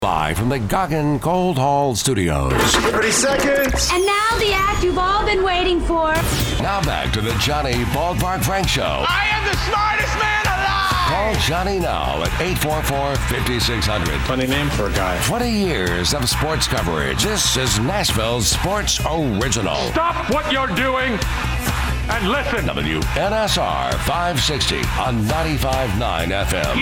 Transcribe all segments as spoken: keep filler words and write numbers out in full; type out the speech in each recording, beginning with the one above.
Live from the Goggin Cold Hall Studios. thirty seconds. And now the act you've all been waiting for. Now back to the Johnny Ballpark Frank Show. I am the smartest man alive. Call Johnny now at eight four four, five six zero zero. Funny name for a guy. twenty years of sports coverage. This is Nashville's Sports Original. Stop what you're doing and listen. W N S R five sixty on ninety-five point nine F M.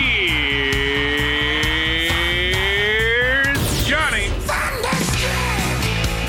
Here's Johnny. Thunderstruck!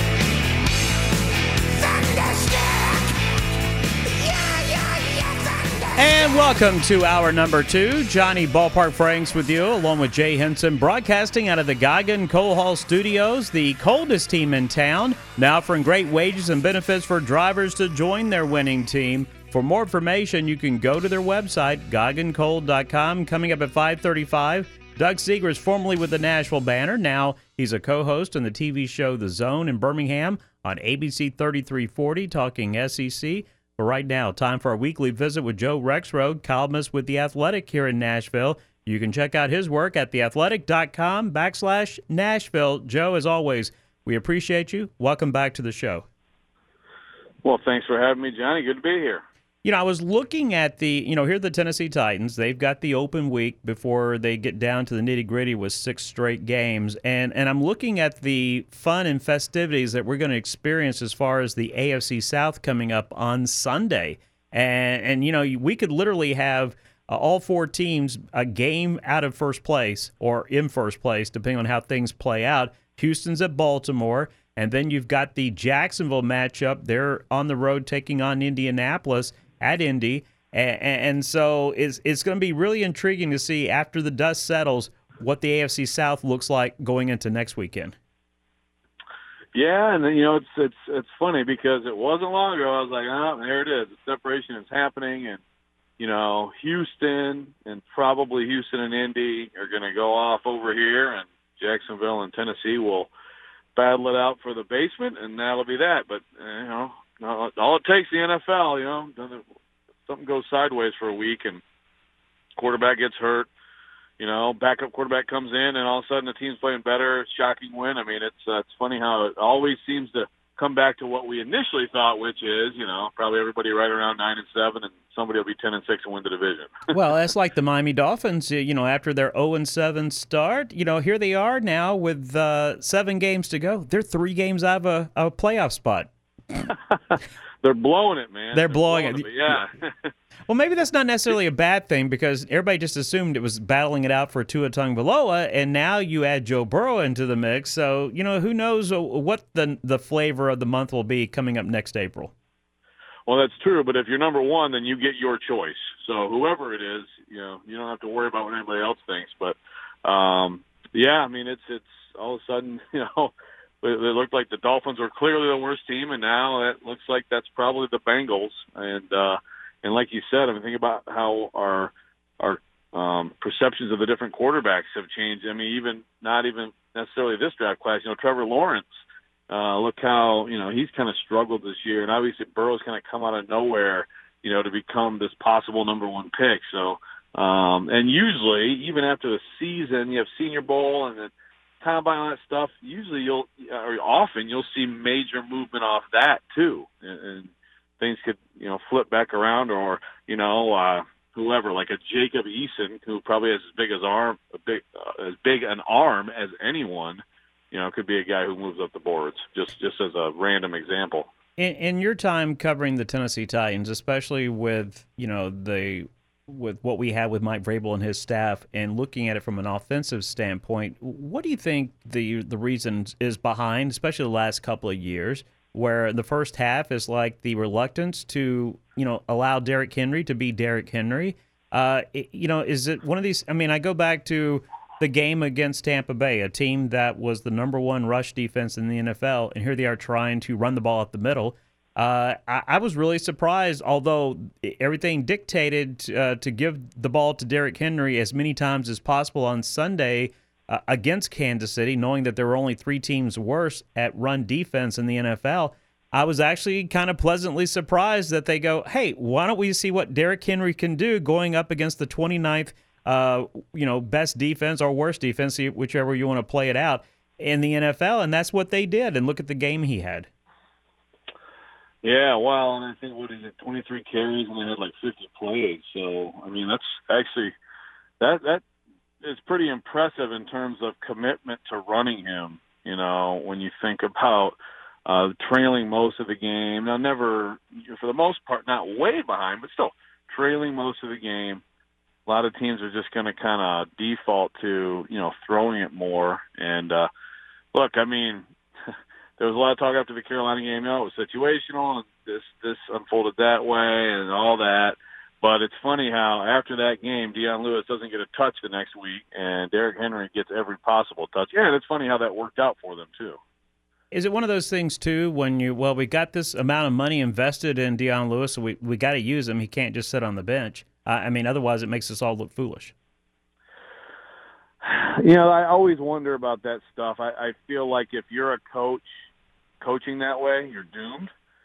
Thunderstruck! Yeah, yeah, yeah, Thunderstruck! And welcome to hour number two. Johnny Ballpark Franks with you, along with Jay Henson, broadcasting out of the Goggin Coal Hall Studios, the coldest team in town, now offering great wages and benefits for drivers to join their winning team. For more information, you can go to their website, goggin coal dot com. Coming up at five thirty-five, Doug Seeger is formerly with the Nashville Banner. Now he's a co-host on the T V show The Zone in Birmingham on A B C thirty-three forty, talking S E C. But right now, time for our weekly visit with Joe Rexrode, columnist with The Athletic here in Nashville. You can check out his work at theathletic.com backslash Nashville. Joe, as always, we appreciate you. Welcome back to the show. Well, thanks for having me, Johnny. Good to be here. You know, I was looking at the, you know, here are the Tennessee Titans. They've got the open week before they get down to the nitty-gritty with six straight games. And, and I'm looking at the fun and festivities that we're going to experience as far as the A F C South coming up on Sunday. And, and you know, we could literally have uh, all four teams a game out of first place or in first place, depending on how things play out. Houston's at Baltimore. And then you've got the Jacksonville matchup. They're on the road taking on Indianapolis at Indy, and, and so it's, it's going to be really intriguing to see after the dust settles what the A F C South looks like going into next weekend. Yeah, and then, you know, it's it's it's funny because it wasn't long ago. I was like, oh, there it is. The separation is happening, and, you know, Houston and probably Houston and Indy are going to go off over here, and Jacksonville and Tennessee will battle it out for the basement, and that'll be that. But, you know, all it takes, the N F L, you know, something goes sideways for a week and quarterback gets hurt, you know, backup quarterback comes in and all of a sudden the team's playing better, shocking win. I mean, it's uh, it's funny how it always seems to come back to what we initially thought, which is, you know, probably everybody right around nine and seven and somebody will be ten and six and win the division. Well, that's like the Miami Dolphins, you know, after their oh and seven start, you know, here they are now with uh, seven games to go. They're three games out of a, a playoff spot. They're blowing it, man. They're, They're blowing, blowing it. it. Yeah. Well, maybe that's not necessarily a bad thing because everybody just assumed it was battling it out for Tua Tagovailoa, and now you add Joe Burrow into the mix. So, you know, who knows what the the flavor of the month will be coming up next April. Well, that's true, but if you're number one, then you get your choice. So whoever it is, you know, you don't have to worry about what anybody else thinks. But, um, yeah, I mean, it's it's all of a sudden, you know, it looked like the Dolphins were clearly the worst team, and now it looks like that's probably the Bengals. And uh, and like you said, I mean, think about how our our um, perceptions of the different quarterbacks have changed. I mean, even not even necessarily this draft class. You know, Trevor Lawrence. Uh, look how you know he's kind of struggled this year, and obviously Burrow's kind of come out of nowhere, you know, to become this possible number one pick. So, um, and usually, even after the season, you have Senior Bowl and then combine, all that stuff, usually you'll, or often you'll see major movement off that too, and, and things could, you know, flip back around, or you know, uh, whoever, like a Jacob Eason, who probably has as big as arm, a big, uh, as big an arm as anyone, you know, could be a guy who moves up the boards. Just, just as a random example. In, in your time covering the Tennessee Titans, especially with you know the with what we have with Mike Vrabel and his staff, and looking at it from an offensive standpoint, what do you think the the reason is behind, especially the last couple of years, where the first half is like the reluctance to, you know, allow Derrick Henry to be Derrick Henry? Uh, it, you know, is it one of these? I mean, I go back to the game against Tampa Bay, a team that was the number one rush defense in the N F L, and here they are trying to run the ball up the middle. Uh, I, I was really surprised, although everything dictated uh, to give the ball to Derrick Henry as many times as possible on Sunday uh, against Kansas City, knowing that there were only three teams worse at run defense in the N F L. I was actually kind of pleasantly surprised that they go, hey, why don't we see what Derrick Henry can do going up against the twenty-ninth uh, you know, best defense or worst defense, whichever you want to play it out, in the N F L, and that's what they did. And look at the game he had. Yeah, well, and I think, what is it, twenty-three carries, and they had like fifty plays. So, I mean, that's actually, that that is pretty impressive in terms of commitment to running him, you know, when you think about uh, trailing most of the game. Now, never, for the most part, not way behind, but still trailing most of the game. A lot of teams are just going to kind of default to, you know, throwing it more. And, uh, look, I mean, there was a lot of talk after the Carolina game. You know, it was situational, and this this unfolded that way, and all that. But it's funny how after that game, Dion Lewis doesn't get a touch the next week, and Derrick Henry gets every possible touch. Yeah, and it's funny how that worked out for them too. Is it one of those things too when you well, we got this amount of money invested in Dion Lewis, so we we got to use him. He can't just sit on the bench. Uh, I mean, otherwise it makes us all look foolish. You know, I always wonder about that stuff. I, I feel like if you're a coach coaching that way, you're doomed.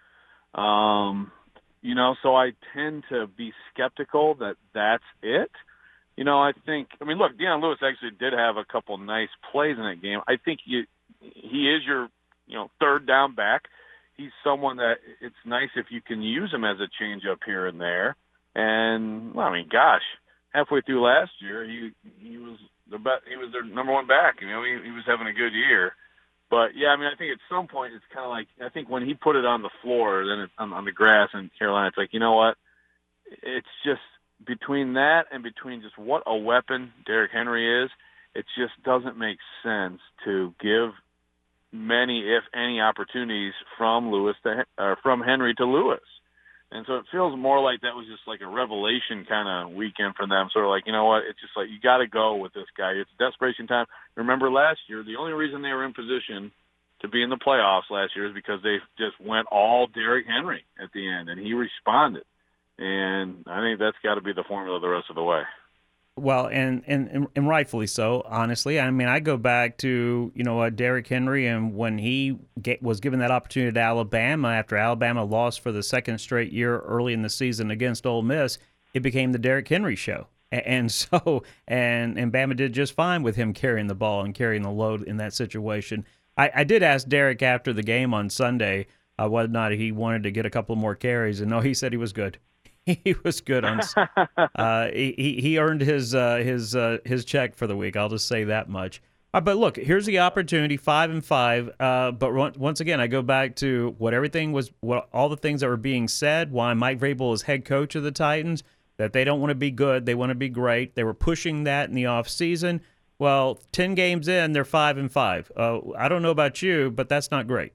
Um, you know, so I tend to be skeptical that that's it. You know, I think, I mean, look, Dion Lewis actually did have a couple nice plays in that game. I think you, he is your, you know, third down back. He's someone that it's nice if you can use him as a change-up here and there. And, well, I mean, gosh, halfway through last year, he he was the best, he was their number one back. You know, he, he was having a good year. But, yeah, I mean, I think at some point it's kind of like, I think when he put it on the floor, then it's on, on the grass in Carolina, it's like, you know what? It's just between that and between just what a weapon Derrick Henry is, it just doesn't make sense to give many, if any, opportunities from Lewis to or from Henry to Lewis. And so it feels more like that was just like a revelation kind of weekend for them. Sort of like, you know what, it's just like you got to go with this guy. It's desperation time. Remember last year, the only reason they were in position to be in the playoffs last year is because they just went all Derrick Henry at the end, and he responded. And I think that's got to be the formula the rest of the way. Well, and, and and rightfully so, honestly. I mean, I go back to, you know, uh, Derrick Henry, and when he get, was given that opportunity to Alabama after Alabama lost for the second straight year early in the season against Ole Miss, it became the Derrick Henry show. And, and so, and, and Bama did just fine with him carrying the ball and carrying the load in that situation. I, I did ask Derrick after the game on Sunday uh, whether or not he wanted to get a couple more carries, and no, he said he was good. He was good on. Uh, he he earned his uh, his uh, his check for the week. I'll just say that much. Uh, but look, here's the opportunity, five and five. Uh, but once again, I go back to what everything was, what all the things that were being said. Why Mike Vrabel is head coach of the Titans, that they don't want to be good, they want to be great. They were pushing that in the off season. Well, ten games in, they're five and five. Uh, I don't know about you, but that's not great.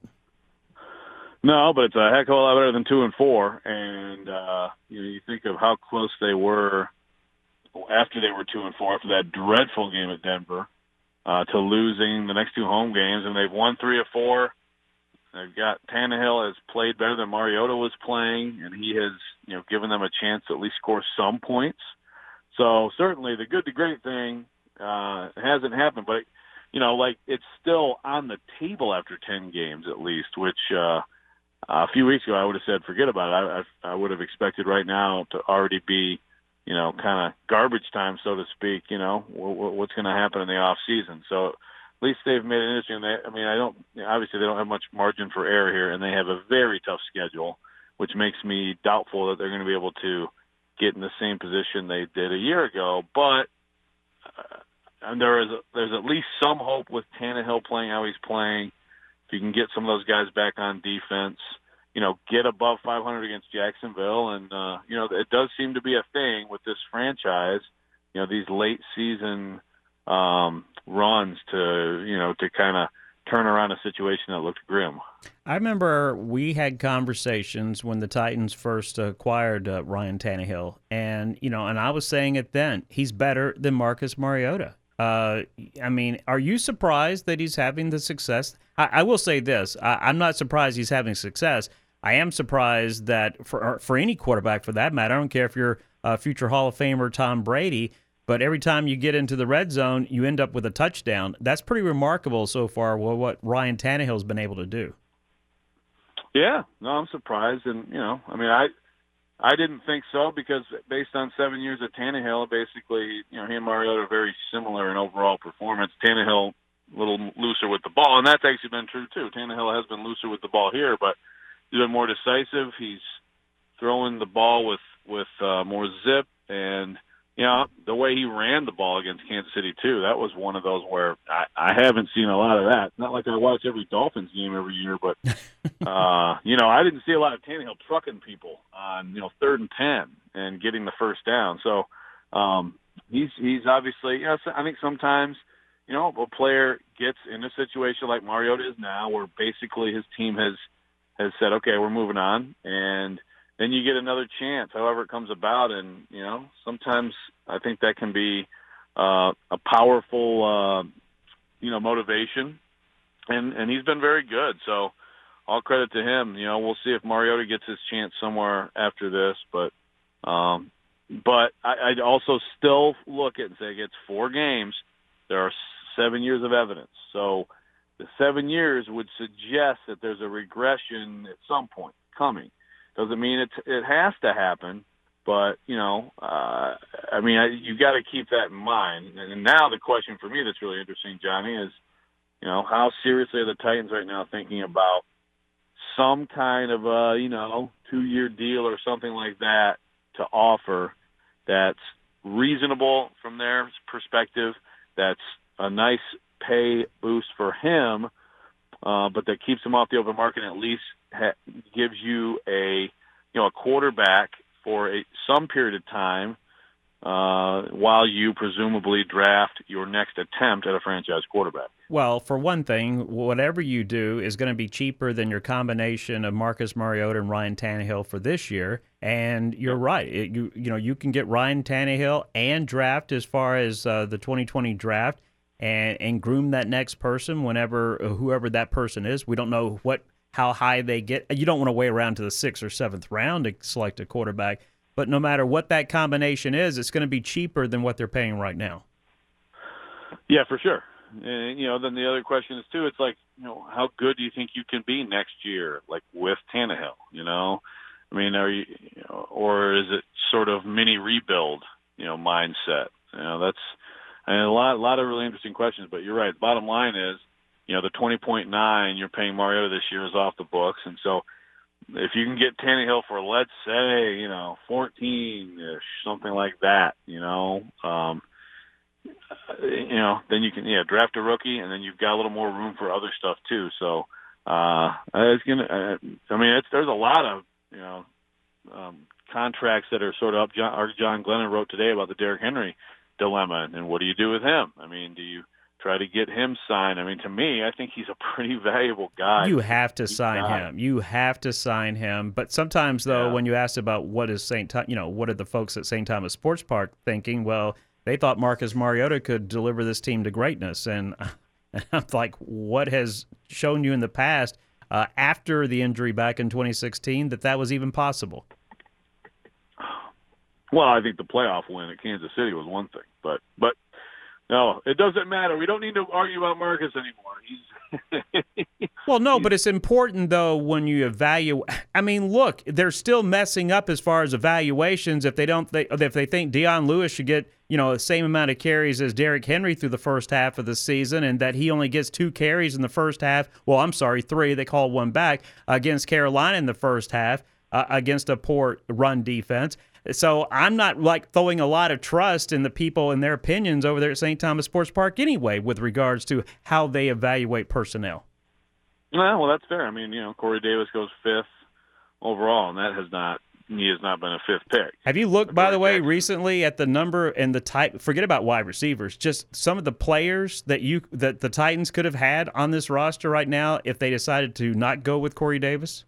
No, but it's a heck of a lot better than two and four. And uh, you know, you think of how close they were after they were two and four after that dreadful game at Denver uh, to losing the next two home games, and they've won three of four. They've got Tannehill has played better than Mariota was playing, and he has, you know, given them a chance to at least score some points. So certainly the good to great thing uh, hasn't happened, but you know, like it's still on the table after ten games at least, which. Uh, Uh, a few weeks ago, I would have said, forget about it. I, I, I would have expected right now to already be, you know, kind of garbage time, so to speak, you know, w- w- what's going to happen in the off season. So at least they've made it interesting. They, I mean, I don't, obviously they don't have much margin for error here, and they have a very tough schedule, which makes me doubtful that they're going to be able to get in the same position they did a year ago. But uh, and there is, there's at least some hope with Tannehill playing how he's playing. You can get some of those guys back on defense, you know, get above five hundred against Jacksonville. And, uh, you know, it does seem to be a thing with this franchise, you know, these late season um, runs to, you know, to kind of turn around a situation that looked grim. I remember we had conversations when the Titans first acquired uh, Ryan Tannehill. And, you know, and I was saying it then, he's better than Marcus Mariota. Uh, I mean, are you surprised that he's having the success? I, I will say this. I, I'm not surprised he's having success. I am surprised that for for any quarterback, for that matter, I don't care if you're a future Hall of Famer Tom Brady, but every time you get into the red zone, you end up with a touchdown. That's pretty remarkable so far, well, what Ryan Tannehill's been able to do. Yeah, no, I'm surprised. And, you know, I mean, I I didn't think so because based on seven years of Tannehill, basically, you know, he and Mariota are very similar in overall performance. Tannehill a little looser with the ball, and that's actually been true too. Tannehill has been looser with the ball here, but he's been more decisive. He's throwing the ball with with uh, more zip, and you know the way he ran the ball against Kansas City too. That was one of those where I, I haven't seen a lot of that. Not like I watch every Dolphins game every year, but uh, you know I didn't see a lot of Tannehill trucking people on you know third and ten and getting the first down. So um, he's he's obviously you know I think sometimes. You know, a player gets in a situation like Mariota is now, where basically his team has has said, "Okay, we're moving on," and then you get another chance, however it comes about. And you know, sometimes I think that can be uh, a powerful, uh, you know, motivation. And and he's been very good. So all credit to him. You know, we'll see if Mariota gets his chance somewhere after this, but um, but I, I'd also still look at it and say it's four games. There are seven years of evidence. So the seven years would suggest that there's a regression at some point coming. Doesn't mean it it has to happen, but, you know, uh, I mean, I, you got to keep that in mind. And now the question for me that's really interesting, Johnny, is, you know, how seriously are the Titans right now thinking about some kind of a, you know, two-year deal or something like that to offer that's reasonable from their perspective, that's a nice pay boost for him, uh, but that keeps him off the open market and at least ha- gives you a, you know, a quarterback for a, some period of time uh, while you presumably draft your next attempt at a franchise quarterback. Well, for one thing, whatever you do is going to be cheaper than your combination of Marcus Mariota and Ryan Tannehill for this year. And you're right. It, you you know you can get Ryan Tannehill and draft as far as uh, the twenty twenty draft and and groom that next person whenever whoever that person is. We don't know what how high they get. You don't want to wait around to the sixth or seventh round to select a quarterback. But no matter what that combination is, it's going to be cheaper than what they're paying right now. Yeah, for sure. And, you know, then the other question is, too, it's like, you know, how good do you think you can be next year, like with Tannehill, you know? I mean, are you, you know, or is it sort of mini rebuild, you know, mindset? You know, that's I mean, a lot, a lot of really interesting questions, but you're right. The bottom line is, you know, the twenty point nine you're paying Mariota this year is off the books. And so if you can get Tannehill for, let's say, you know, fourteen-ish, something like that, you know, um, you know, then you can, yeah, draft a rookie, and then you've got a little more room for other stuff too. So uh, it's gonna. Uh, I mean, it's, there's a lot of you know um, contracts that are sort of up. John, or John Glennon wrote today about the Derrick Henry dilemma, and what do you do with him? I mean, do you try to get him signed? I mean, to me, I think he's a pretty valuable guy. You have to sign guy. him. You have to sign him. But sometimes, though, Yeah. when you ask about what is Saint, Th- you know, what are the folks at Saint Thomas Sports Park thinking? Well, they thought Marcus Mariota could deliver this team to greatness, and I'm like, what has shown you in the past uh, after the injury back in twenty sixteen that that was even possible? Well, I think the playoff win at Kansas City was one thing, but but. No, it doesn't matter. We don't need to argue about Marcus anymore. He's well, no, but it's important, though, when you evaluate. I mean, look, they're still messing up as far as evaluations if they don't. They, if they think Deion Lewis should get, you know, the same amount of carries as Derrick Henry through the first half of the season, and that he only gets two carries in the first half. Well, I'm sorry, three. They called one back against Carolina in the first half uh, against a poor run defense. So I'm not like throwing a lot of trust in the people and their opinions over there at Saint Thomas Sports Park anyway with regards to how they evaluate personnel. Well, well, that's fair. I mean, you know, Corey Davis goes fifth overall, and that has not he has not been a fifth pick. Have you looked, by the way, recently at the number and the type? Forget about wide receivers. Just some of the players that you that the Titans could have had on this roster right now if they decided to not go with Corey Davis.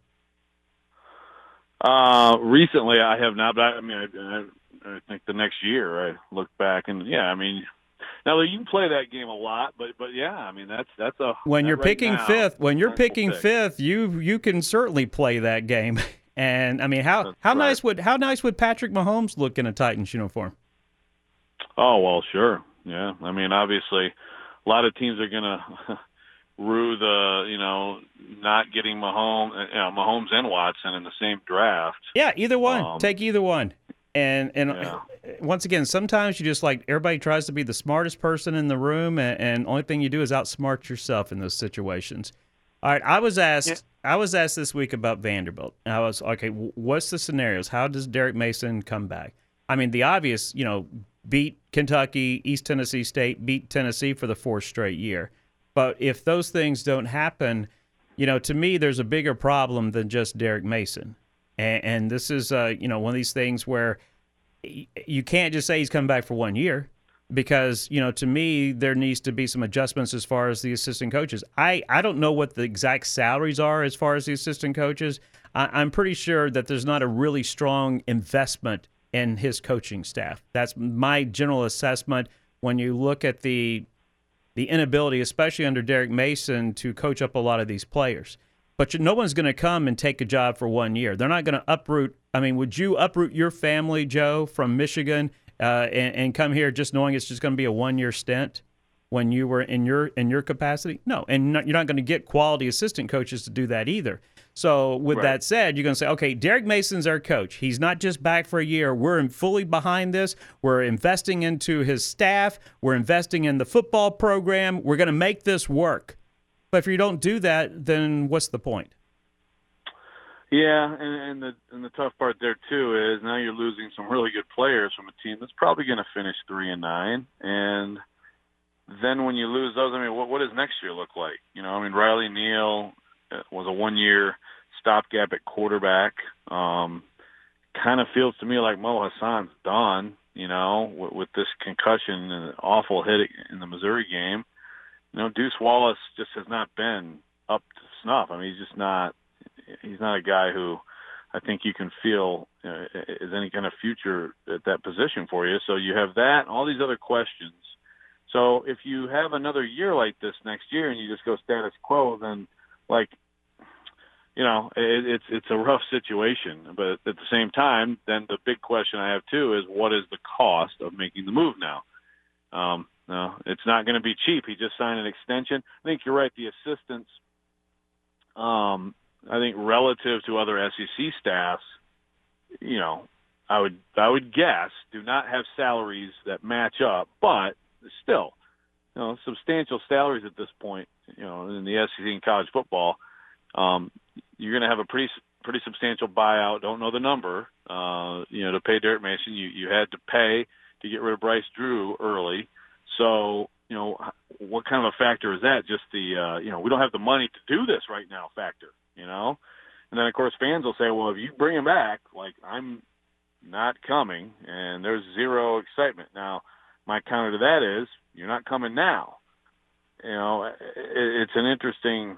Uh, recently, I have not. But I, I mean, I, I think the next year I look back and yeah, I mean, now you can play that game a lot, but but yeah, I mean that's that's a when you're right picking now, fifth. When you're picking pick. fifth, you you can certainly play that game. And I mean, how That's how right. nice would how nice would Patrick Mahomes look in a Titans uniform? Oh well, sure, yeah. I mean, obviously, a lot of teams are gonna rue the, you know, not getting Mahomes, you know, Mahomes and Watson in the same draft. Yeah, either one. Um, Take either one. And and Yeah. once again, sometimes you just like everybody tries to be the smartest person in the room, and, and only thing you do is outsmart yourself in those situations. All right, I was asked. Yeah. I was asked this week about Vanderbilt. I was okay. What's the scenarios? How does Derek Mason come back? I mean, the obvious, you know, beat Kentucky, East Tennessee State, beat Tennessee for the fourth straight year. But if those things don't happen, you know, to me, there's a bigger problem than just Derek Mason. And, and this is, uh, you know, one of these things where you can't just say he's coming back for one year because, you know, to me, there needs to be some adjustments as far as the assistant coaches. I, I don't know what the exact salaries are as far as the assistant coaches. I, I'm pretty sure that there's not a really strong investment in his coaching staff. That's my general assessment when you look at the the inability, especially under Derek Mason, to coach up a lot of these players. But you, no one's going to come and take a job for one year. They're not going to uproot. I mean, would you uproot your family, Joe, from Michigan uh, and, and come here just knowing it's just going to be a one-year stint when you were in your in your capacity? No, and not, you're not going to get quality assistant coaches to do that either. So with Right. that said, you're going to say, okay, Derek Mason's our coach. He's not just back for a year. We're in fully behind this. We're investing into his staff. We're investing in the football program. We're going to make this work. But if you don't do that, then what's the point? Yeah, and, and the and the tough part there too is now you're losing some really good players from a team that's probably going to finish three and nine. And then when you lose those, I mean, what what does next year look like? You know, I mean, Riley Neal was a one-year stopgap at quarterback. Um, kind of feels to me like Mo Hassan's done. You know, with, with this concussion and an awful hit in the Missouri game. You know, Deuce Wallace just has not been up to snuff. I mean, he's just not. He's not a guy who I think you can feel uh, is any kind of future at that position for you. So you have that and all these other questions. So if you have another year like this next year and you just go status quo, then like, you know, it, it's it's a rough situation. But at the same time, then the big question I have too is what is the cost of making the move now? Um, no, it's not going to be cheap. He just signed an extension. I think you're right. The assistants, um, I think relative to other S E C staffs, you know, I would I would guess do not have salaries that match up, but still, you know, substantial salaries at this point, you know, in the S E C in college football. Um, you're going to have a pretty pretty substantial buyout. Don't know the number. Uh, you know, to pay Derek Mason, you you had to pay to get rid of Bryce Drew early. So, you know, what kind of a factor is that? Just the, uh, you know, we don't have the money to do this right now factor, you know? And then, of course, fans will say, well, if you bring him back, like, I'm not coming, and there's zero excitement. Now, my counter to that is, you're not coming now. You know, it's an interesting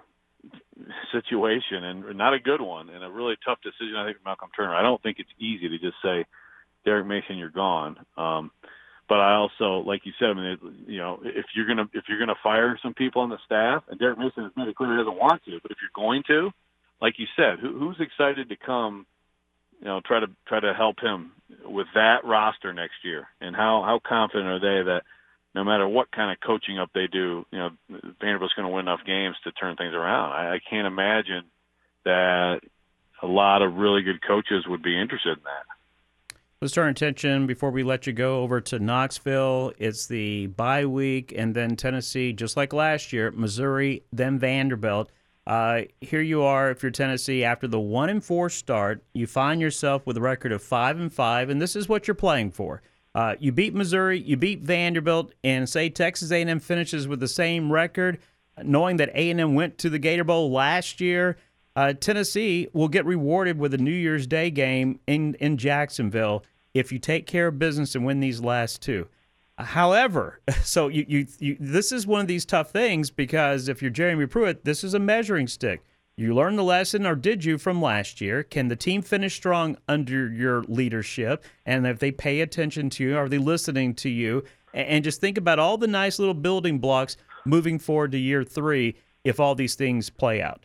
situation and not a good one and a really tough decision, I think, for Malcolm Turner. I don't think it's easy to just say, Derek Mason, you're gone. Um, But I also, like you said, I mean, you know, if you're gonna if you're gonna fire some people on the staff, and Derek Mason has made it clear he doesn't want to, but if you're going to, like you said, who, who's excited to come, you know, try to try to help him with that roster next year, and how how confident are they that no matter what kind of coaching up they do, you know, Vanderbilt's going to win enough games to turn things around? I, I can't imagine that a lot of really good coaches would be interested in that. Let's turn our attention, before we let you go, over to Knoxville. It's the bye week, and then Tennessee, just like last year, Missouri, then Vanderbilt. Uh, here you are, if you're Tennessee, after the one and four start, you find yourself with a record of five and five, and this is what you're playing for. Uh, you beat Missouri, you beat Vanderbilt, and say Texas A and M finishes with the same record, knowing that A and M went to the Gator Bowl last year. Uh, Tennessee will get rewarded with a New Year's Day game in, in Jacksonville if you take care of business and win these last two. However, so you, you, you this is one of these tough things, because if you're Jeremy Pruitt, this is a measuring stick. You learned the lesson, or did you, from last year? Can the team finish strong under your leadership? And if they pay attention to you, are they listening to you? And, and just think about all the nice little building blocks moving forward to year three if all these things play out.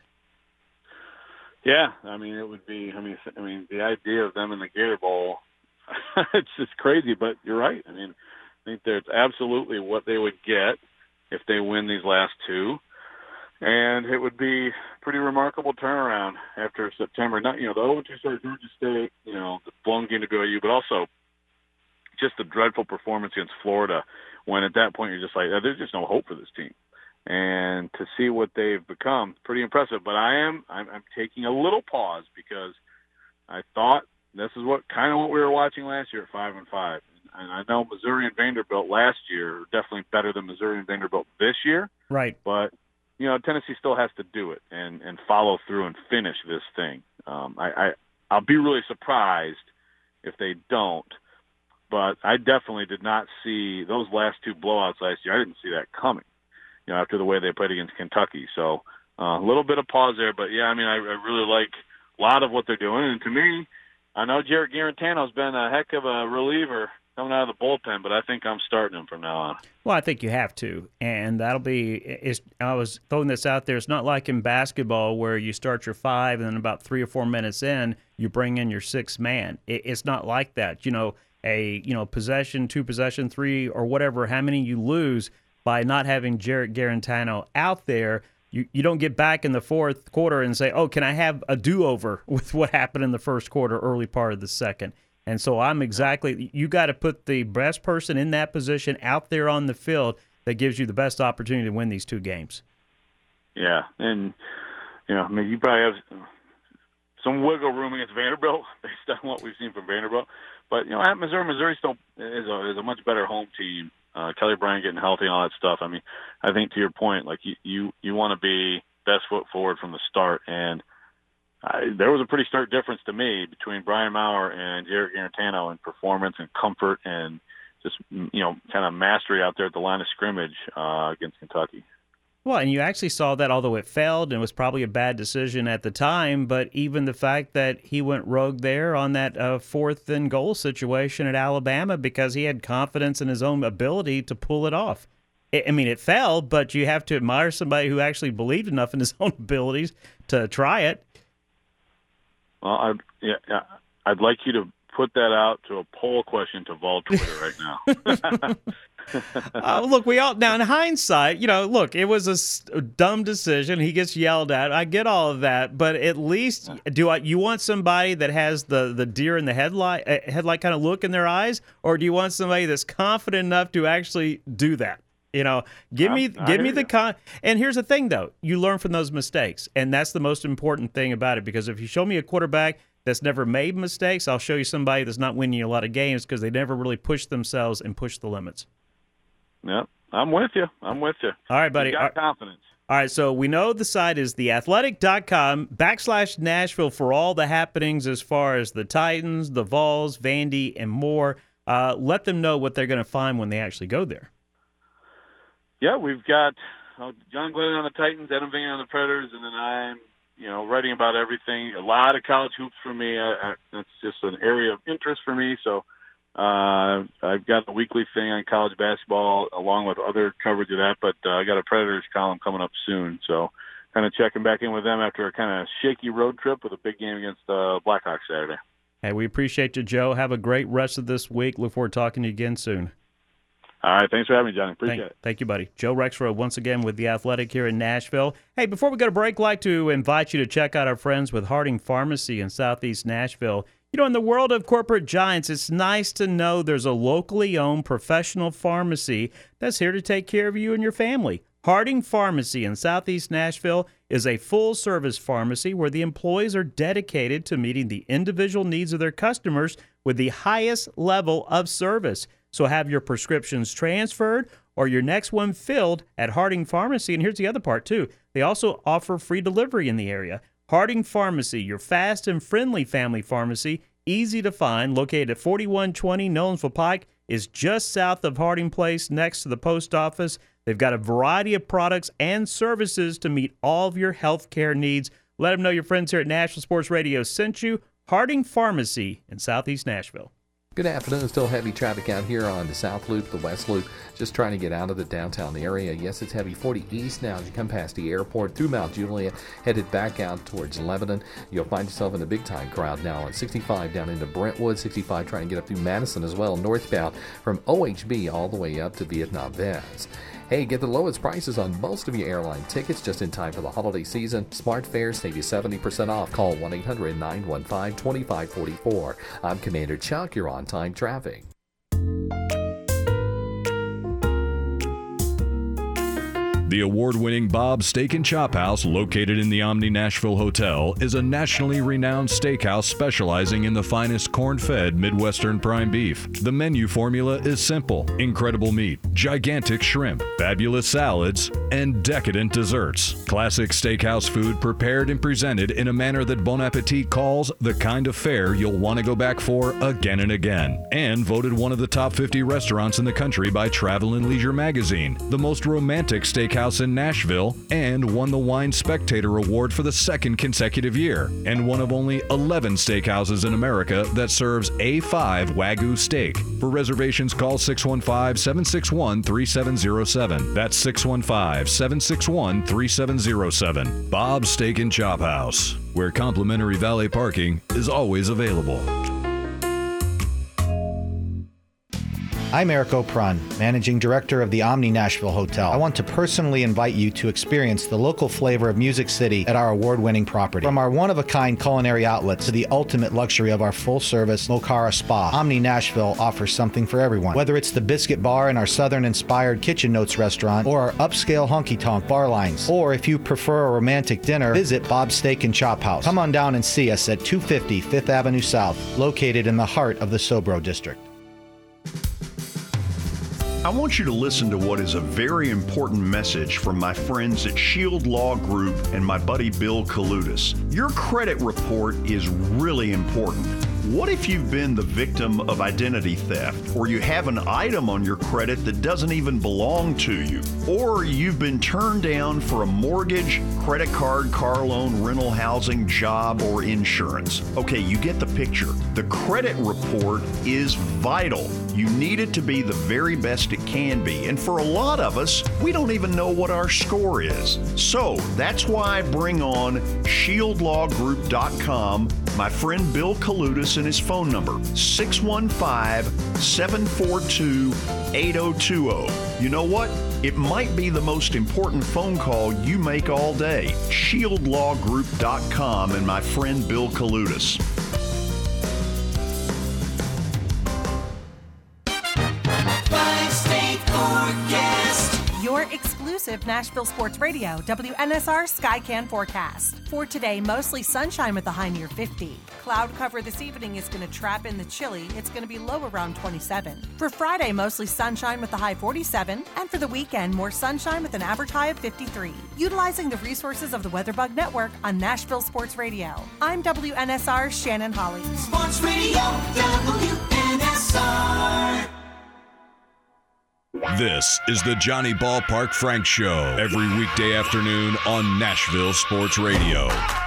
Yeah, I mean, it would be. I mean, I mean, the idea of them in the Gator Bowl, it's just crazy. But you're right. I mean, I think that's absolutely what they would get if they win these last two. And it would be a pretty remarkable turnaround after September. Not, you know, the oh two start at Georgia State, you know, the blown game to B Y U, but also just the dreadful performance against Florida when at that point you're just like, there's just no hope for this team. And to see what they've become, pretty impressive. But I am, I'm, I'm taking a little pause because I thought this is what kind of what we were watching last year at five and five. And I know Missouri and Vanderbilt last year are definitely better than Missouri and Vanderbilt this year. Right. But you know, Tennessee still has to do it and, and follow through and finish this thing. Um, I, I, I'll be really surprised if they don't, but I definitely did not see those last two blowouts last year. I didn't see that coming, you know, after the way they played against Kentucky. So uh, a little bit of pause there, but yeah, I mean, I, I really like a lot of what they're doing. And to me, I know Jarrett Garantano's been a heck of a reliever coming out of the bullpen, but I think I'm starting him from now on. Well, I think you have to, and that'll be. Is I was throwing this out there. It's not like in basketball where you start your five, and then about three or four minutes in, you bring in your sixth man. It, it's not like that. You know, a you know possession, two possession, three or whatever, how many you lose by not having Jarrett Garantano out there. You you don't get back in the fourth quarter and say, oh, can I have a do-over with what happened in the first quarter, early part of the second. And so I'm exactly – you got to put the best person in that position out there on the field that gives you the best opportunity to win these two games. Yeah, and, you know, I mean, you probably have some wiggle room against Vanderbilt based on what we've seen from Vanderbilt. But, you know, at Missouri, Missouri still is a, is a much better home team. Uh, Kelly Bryant getting healthy and all that stuff. I mean, I think to your point, like, you, you, you want to be best foot forward from the start. And I, there was a pretty stark difference to me between Brian Maurer and Jarrett Garantano in performance and comfort and just, you know, kind of mastery out there at the line of scrimmage uh, against Kentucky. Well, and you actually saw that, although it failed and it was probably a bad decision at the time, but even the fact that he went rogue there on that uh, fourth and goal situation at Alabama because he had confidence in his own ability to pull it off. I mean, it failed, but you have to admire somebody who actually believed enough in his own abilities to try it. Well, I'd, yeah, I'd like you to put that out to a poll question to Vol Twitter right now. uh, look, we all now in hindsight, you know, look, it was a, a dumb decision. He gets yelled at. I get all of that, but at least do I? You want somebody that has the the deer in the headlight uh, headlight kind of look in their eyes, or do you want somebody that's confident enough to actually do that? You know, give me I, I give me the you. con. And here's the thing, though, you learn from those mistakes, and that's the most important thing about it. Because if you show me a quarterback that's never made mistakes, I'll show you somebody that's not winning a lot of games because they never really push themselves and push the limits. Yep, I'm with you. I'm with you. All right, buddy. You got All right. confidence. All right, so we know the site is theathletic.com backslash Nashville for all the happenings as far as the Titans, the Vols, Vandy, and more. Uh, let them know what they're going to find when they actually go there. Yeah, we've got uh, John Glennon on the Titans, Adam Van on the Predators, and then I'm, you know, writing about everything. A lot of college hoops for me. I, I, that's just an area of interest for me. So uh, I've got a weekly thing on college basketball along with other coverage of that. But uh, I got a Predators column coming up soon. So kind of checking back in with them after a kind of shaky road trip with a big game against uh, Blackhawks Saturday. Hey, we appreciate you, Joe. Have a great rest of this week. Look forward to talking to you again soon. All right, thanks for having me, Johnny. Appreciate thank, it. Thank you, buddy. Joe Rexrode once again with The Athletic here in Nashville. Hey, before we go to break, I'd like to invite you to check out our friends with Harding Pharmacy in Southeast Nashville. You know, in the world of corporate giants, it's nice to know there's a locally owned professional pharmacy that's here to take care of you and your family. Harding Pharmacy in Southeast Nashville is a full-service pharmacy where the employees are dedicated to meeting the individual needs of their customers with the highest level of service. So have your prescriptions transferred or your next one filled at Harding Pharmacy. And here's the other part, too. They also offer free delivery in the area. Harding Pharmacy, your fast and friendly family pharmacy, easy to find, located at forty-one twenty Nolensville Pike, is just south of Harding Place next to the post office. They've got a variety of products and services to meet all of your health care needs. Let them know your friends here at Nashville Sports Radio sent you. Harding Pharmacy in Southeast Nashville. Good afternoon. Still heavy traffic out here on the South Loop, the West Loop, just trying to get out of the downtown area. Yes, it's heavy forty east now as you come past the airport through Mount Juliet, headed back out towards Lebanon. You'll find yourself in a big-time crowd now on sixty-five down into Brentwood, sixty-five trying to get up through Madison as well, northbound from O H B all the way up to Vietnam Vets. Hey, get the lowest prices on most of your airline tickets just in time for the holiday season. Smart Fares save you seventy percent off. Call one eight hundred nine one five two five four four. I'm Commander Chuck. You're on time traffic. The award-winning Bob's Steak and Chop House, located in the Omni Nashville Hotel, is a nationally renowned steakhouse specializing in the finest corn-fed Midwestern prime beef. The menu formula is simple: incredible meat, gigantic shrimp, fabulous salads, and decadent desserts. Classic steakhouse food prepared and presented in a manner that Bon Appetit calls the kind of fare you'll want to go back for again and again. And voted one of the top fifty restaurants in the country by Travel and Leisure magazine, the most romantic steakhouse in Nashville, and won the Wine Spectator Award for the second consecutive year, and one of only eleven steakhouses in America that serves A five Wagyu steak. For reservations, call six one five, seven six one, three seven zero seven. That's six one five, seven six one, three seven zero seven. Bob's Steak and Chop House, where complimentary valet parking is always available. I'm Eric Oprun, Managing Director of the Omni Nashville Hotel. I want to personally invite you to experience the local flavor of Music City at our award-winning property. From our one-of-a-kind culinary outlets to the ultimate luxury of our full-service Mocara Spa, Omni Nashville offers something for everyone. Whether it's the Biscuit Bar in our Southern-inspired Kitchen Notes restaurant, or our upscale honky-tonk bar lines, or if you prefer a romantic dinner, visit Bob's Steak and Chop House. Come on down and see us at two fifty Fifth Avenue South, located in the heart of the Sobro District. I want you to listen to what is a very important message from my friends at Shield Law Group and my buddy Bill Kaludis. Your credit report is really important. What if you've been the victim of identity theft, or you have an item on your credit that doesn't even belong to you, or you've been turned down for a mortgage, credit card, car loan, rental housing, job, or insurance? Okay, you get the picture. The credit report is vital. You need it to be the very best it can be. And for a lot of us, we don't even know what our score is. So that's why I bring on shield law group dot com, my friend Bill Kaludis, and his phone number, six one five, seven four two, eight oh two oh. You know what? It might be the most important phone call you make all day. shield law group dot com and my friend Bill Kaludis. Your exclusive Nashville Sports Radio, W N S R Skycan forecast. For today, mostly sunshine with a high near fifty. Cloud cover this evening is going to trap in the chilly. It's going to be low around twenty-seven. For Friday, mostly sunshine with a high forty-seven. And for the weekend, more sunshine with an average high of fifty-three. Utilizing the resources of the WeatherBug Network on Nashville Sports Radio. I'm W N S R's Shannon Holly. Sports Radio, W N S R. This is the Johnny Ballpark Frank Show, every weekday afternoon on Nashville Sports Radio.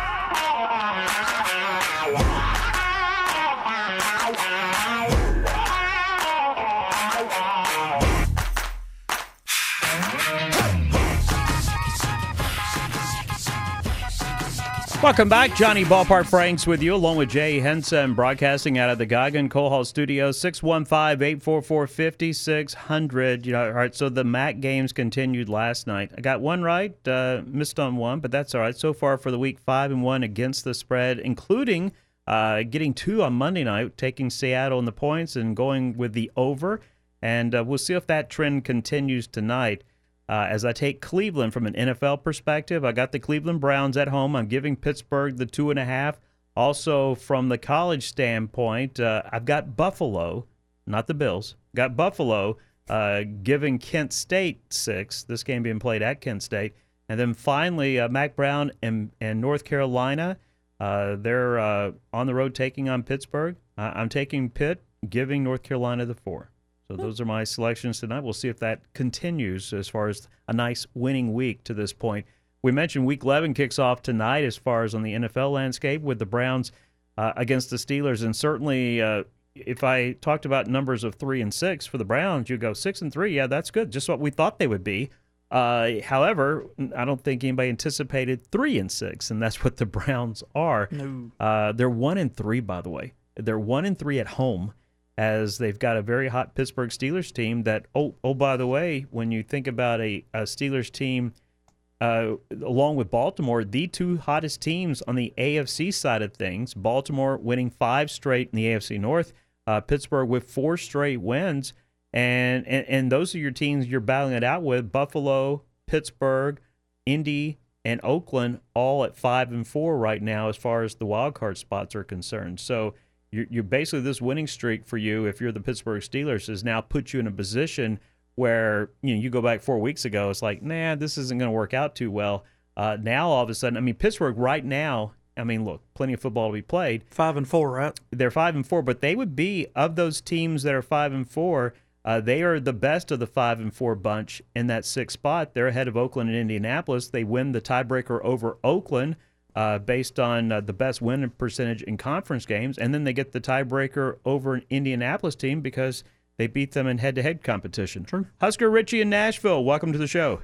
Welcome back. Johnny Ballpark Franks with you, along with Jay Henson, broadcasting out of the Goggin Coal Hall Studio, six one five, eight four four, five six zero zero. You know, all right, so the M A C games continued last night. I got one right, uh, missed on one, but that's all right. So far for the week, five and one against the spread, including uh, getting two on Monday night, taking Seattle in the points and going with the over. And uh, we'll see if that trend continues tonight. Uh, as I take Cleveland from an N F L perspective, I got the Cleveland Browns at home. I'm giving Pittsburgh the two and a half. Also, from the college standpoint, uh, I've got Buffalo, not the Bills, got Buffalo uh, giving Kent State six. This game being played at Kent State. And then finally, uh, Mac Brown and, and North Carolina, uh, they're uh, on the road taking on Pittsburgh. Uh, I'm taking Pitt, giving North Carolina the four. So those are my selections tonight. We'll see if that continues as far as a nice winning week to this point. We mentioned Week eleven kicks off tonight as far as on the N F L landscape with the Browns uh, against the Steelers. And certainly uh, if I talked about numbers of three and six for the Browns, you go six and three. Yeah, that's good. Just what we thought they would be. Uh, however, I don't think anybody anticipated three and six, and that's what the Browns are. No. Uh, they're one and three, by the way. They're one and three at home. as they've got a very hot Pittsburgh Steelers team that, oh, oh by the way, when you think about a, a Steelers team uh, along with Baltimore, the two hottest teams on the A F C side of things, Baltimore winning five straight in the A F C North, uh, Pittsburgh with four straight wins, and, and, and those are your teams you're battling it out with, Buffalo, Pittsburgh, Indy, and Oakland, all at five and four right now as far as the wild card spots are concerned. So you're, you're basically this winning streak for you, if you're the Pittsburgh Steelers, has now put you in a position where you know you go back four weeks ago, it's like, nah, this isn't going to work out too well. Uh, now all of a sudden, I mean, Pittsburgh right now, I mean, look, plenty of football to be played. Five and four, right? They're five and four, but they would be, of those teams that are five and four, uh, they are the best of the five and four bunch in that sixth spot. They're ahead of Oakland and Indianapolis. They win the tiebreaker over Oakland uh, based on uh, the best win percentage in conference games, and then they get the tiebreaker over an Indianapolis team because they beat them in head-to-head competition. True. Husker Richie in Nashville, welcome to the show.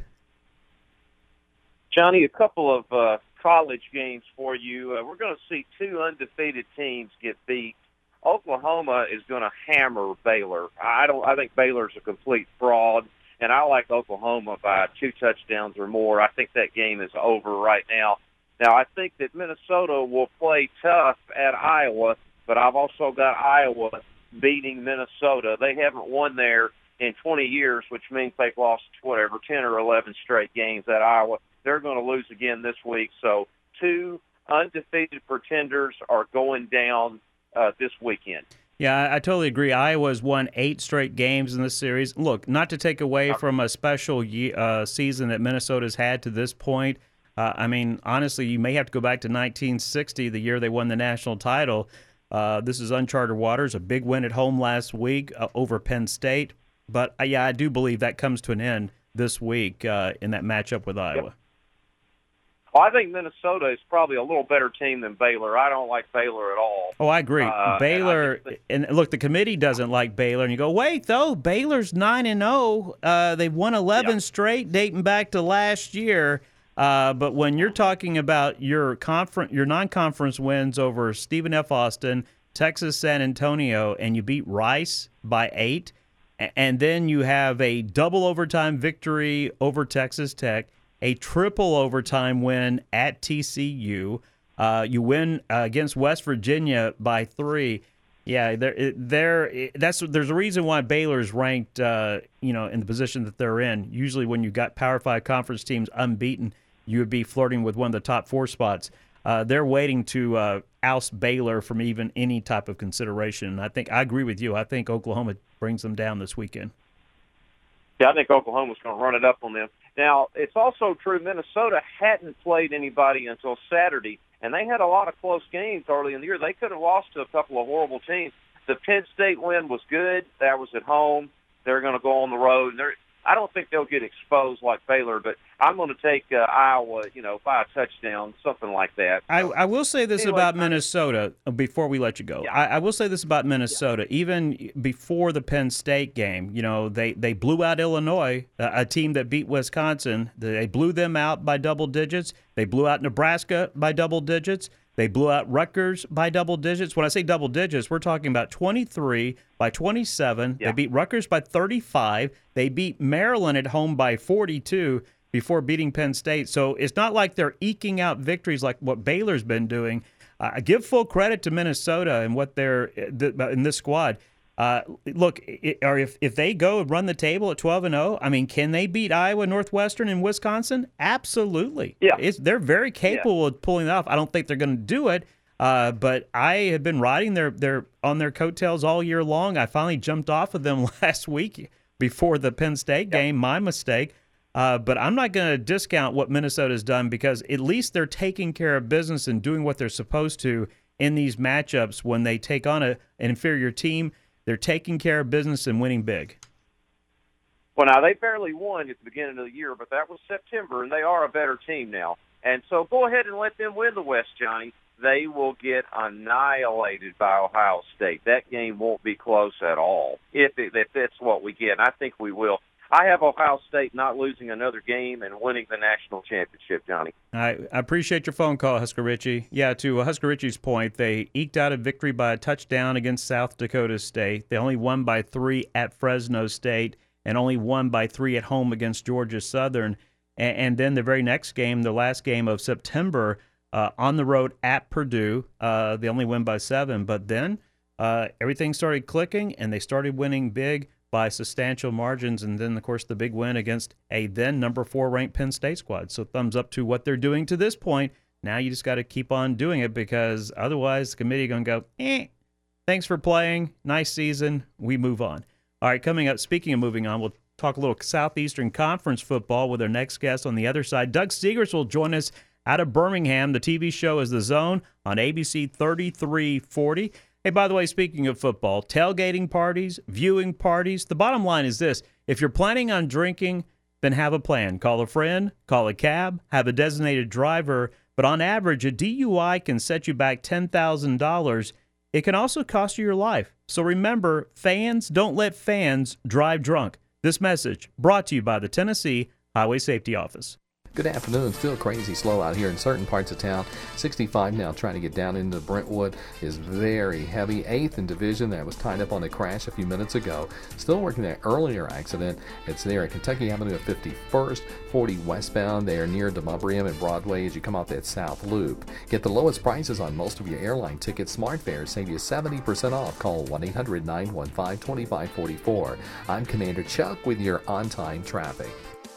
Johnny, a couple of uh, college games for you. Uh, we're going to see two undefeated teams get beat. Oklahoma is going to hammer Baylor. I don't. I think Baylor's a complete fraud, and I like Oklahoma by two touchdowns or more. I think that game is over right now. Now, I think that Minnesota will play tough at Iowa, but I've also got Iowa beating Minnesota. They haven't won there in twenty years, which means they've lost, whatever, ten or eleven straight games at Iowa. They're going to lose again this week. So two undefeated pretenders are going down uh, this weekend. Yeah, I, I totally agree. Iowa's won eight straight games in this series. Look, not to take away from a special uh, season that Minnesota's had to this point. Uh, I mean, honestly, you may have to go back to nineteen sixty, the year they won the national title. Uh, this is uncharted waters, a big win at home last week uh, over Penn State. But, uh, yeah, I do believe that comes to an end this week uh, in that matchup with Iowa. Yep. Well, I think Minnesota is probably a little better team than Baylor. I don't like Baylor at all. Oh, I agree. Uh, Baylor, and, think, and look, the committee doesn't like Baylor. And you go, wait, though, Baylor's nine and oh. Uh, they've won eleven yeah. straight dating back to last year. Uh, but when you're talking about your conference, your non-conference wins over Stephen F. Austin, Texas San Antonio, and you beat Rice by eight, and then you have a double overtime victory over Texas Tech, a triple overtime win at T C U, uh, you win uh, against West Virginia by three. Yeah, there, there. That's there's a reason why Baylor's ranked, uh, you know, in the position that they're in. Usually, when you've got Power Five conference teams unbeaten, you would be flirting with one of the top four spots. Uh, they're waiting to uh, oust Baylor from even any type of consideration. And I think I agree with you. I think Oklahoma brings them down this weekend. Yeah, I think Oklahoma's going to run it up on them. Now, it's also true Minnesota hadn't played anybody until Saturday, and they had a lot of close games early in the year. They could have lost to a couple of horrible teams. The Penn State win was good. That was at home. They're going to go on the road. They're, I don't think they'll get exposed like Baylor, but I'm going to take uh, Iowa, you know, by a touchdown, something like that. I, I will say this anyway, about Minnesota before we let you go. Yeah. I, I will say this about Minnesota. Yeah. Even before the Penn State game, you know, they, they blew out Illinois, a, a team that beat Wisconsin. They blew them out by double digits. They blew out Nebraska by double digits. They blew out Rutgers by double digits. When I say double digits, we're talking about twenty-three by twenty-seven. Yeah. They beat Rutgers by thirty-five. They beat Maryland at home by forty-two before beating Penn State. So it's not like they're eking out victories like what Baylor's been doing. Uh, I give full credit to Minnesota and what they're in this squad. Uh, look, it, or if, if they go and run the table at twelve and oh, I mean, can they beat Iowa, Northwestern, and Wisconsin? Absolutely. Yeah. It's, they're very capable yeah. of pulling it off. I don't think they're going to do it, uh, but I have been riding their, their on their coattails all year long. I finally jumped off of them last week before the Penn State game, yeah. my mistake. Uh, but I'm not going to discount what Minnesota's done because at least they're taking care of business and doing what they're supposed to in these matchups when they take on a, an inferior team. They're taking care of business and winning big. Well, now, they barely won at the beginning of the year, but that was September, and they are a better team now. And so go ahead and let them win the West, Johnny. They will get annihilated by Ohio State. That game won't be close at all if, it, if that's what we get, and I think we will. I have Ohio State not losing another game and winning the national championship, Johnny. I, I appreciate your phone call, Husker Richie. Yeah, to Husker Richie's point, they eked out a victory by a touchdown against South Dakota State. They only won by three at Fresno State and only won by three at home against Georgia Southern. And, and then the very next game, the last game of September, uh, on the road at Purdue, uh, they only win by seven. But then uh, everything started clicking, and they started winning big by substantial margins, and then, of course, the big win against a then number four ranked Penn State squad. So thumbs up to what they're doing to this point. Now you just got to keep on doing it, because otherwise the committee going to go, eh, thanks for playing. Nice season. We move on. All right, coming up, speaking of moving on, we'll talk a little Southeastern Conference football with our next guest on the other side. Doug Seegers will join us out of Birmingham. The T V show is The Zone on A B C thirty-three forty. Hey, by the way, speaking of football, tailgating parties, viewing parties, the bottom line is this. If you're planning on drinking, then have a plan. Call a friend, call a cab, have a designated driver. But on average, a D U I can set you back ten thousand dollars. It can also cost you your life. So remember, fans, don't let fans drive drunk. This message brought to you by the Tennessee Highway Safety Office. Good afternoon. Still crazy slow out here in certain parts of town. sixty-five now trying to get down into Brentwood is very heavy. eighth in Division that was tied up on a crash a few minutes ago. Still working that earlier accident. It's there at Kentucky Avenue at fifty-first, forty westbound. They are near Demonbreun and Broadway as you come off that South Loop. Get the lowest prices on most of your airline tickets. Smart Fares save you seventy percent off. Call one eight hundred nine one five two five four four. I'm Commander Chuck with your on-time traffic.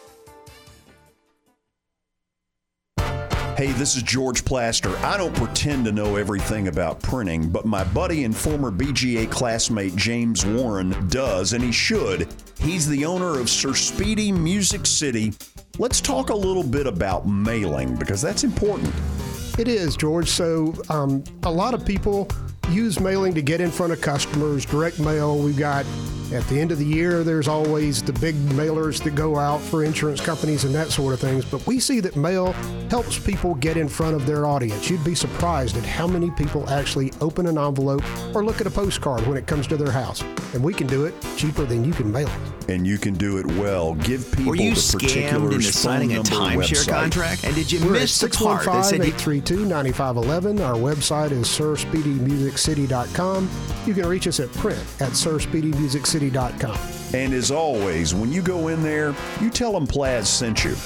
Hey, this is George Plaster. I don't pretend to know everything about printing, but my buddy and former B G A classmate James Warren does, and he should. He's the owner of Sir Speedy Music City. Let's talk a little bit about mailing, because that's important. It is, George. So um, a lot of people use mailing to get in front of customers, direct mail. We've got, at the end of the year, there's always the big mailers that go out for insurance companies and that sort of things. But we see that mail helps people get in front of their audience. You'd be surprised at how many people actually open an envelope or look at a postcard when it comes to their house. And we can do it cheaper than you can mail it. And you can do it well. Give people Were you the scammed particulars, into signing a timeshare contract? And did you We're miss the part that said you... eight three two, nine five one one. Our website is sir speedy music city dot com. You can reach us at print at sir speedy music city dot com. And as always, when you go in there, you tell them Plaz sent you.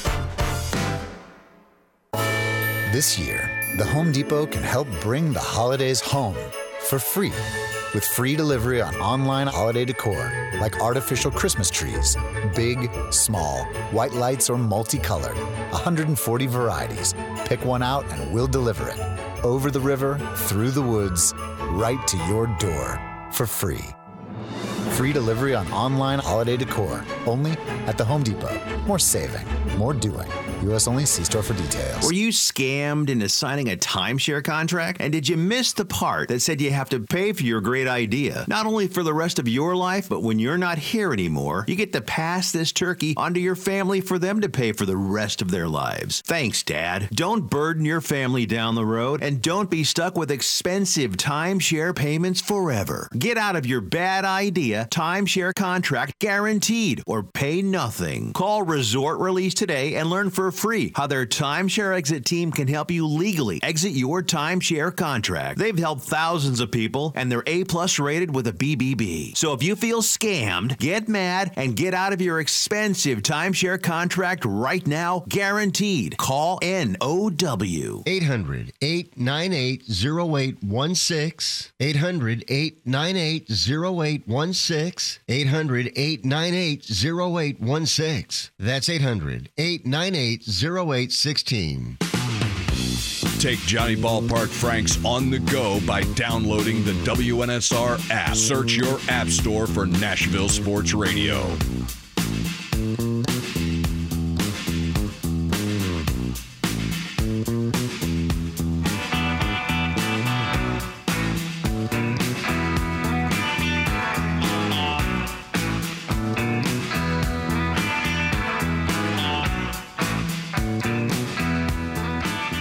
This year, the Home Depot can help bring the holidays home for free. With free delivery on online holiday decor, like artificial Christmas trees, big, small, white lights, or multicolored. one hundred forty varieties. Pick one out and we'll deliver it. Over the river, through the woods, right to your door for free. Free delivery on online holiday decor, only at the Home Depot. More saving, more doing. U S only. See store for details. Were you scammed into signing a timeshare contract? And did you miss the part that said you have to pay for your great idea? Not only for the rest of your life, but when you're not here anymore, you get to pass this turkey onto your family for them to pay for the rest of their lives. Thanks, Dad. Don't burden your family down the road, and don't be stuck with expensive timeshare payments forever. Get out of your bad idea timeshare contract guaranteed, or pay nothing. Call Resort Release today and learn for free how their timeshare exit team can help you legally exit your timeshare contract. They've helped thousands of people, and they're A-plus rated with a B B B. So if you feel scammed, get mad and get out of your expensive timeshare contract right now, guaranteed. Call N O W. eight hundred, eight nine eight, oh eight one six. eight hundred, eight nine eight, oh eight one six. eight hundred, eight nine eight, oh eight one six. That's eight hundred, eight nine eight, oh eight one six. Take Johnny Ballpark Franks on the go by downloading the W N S R app. Search your app store for Nashville Sports Radio.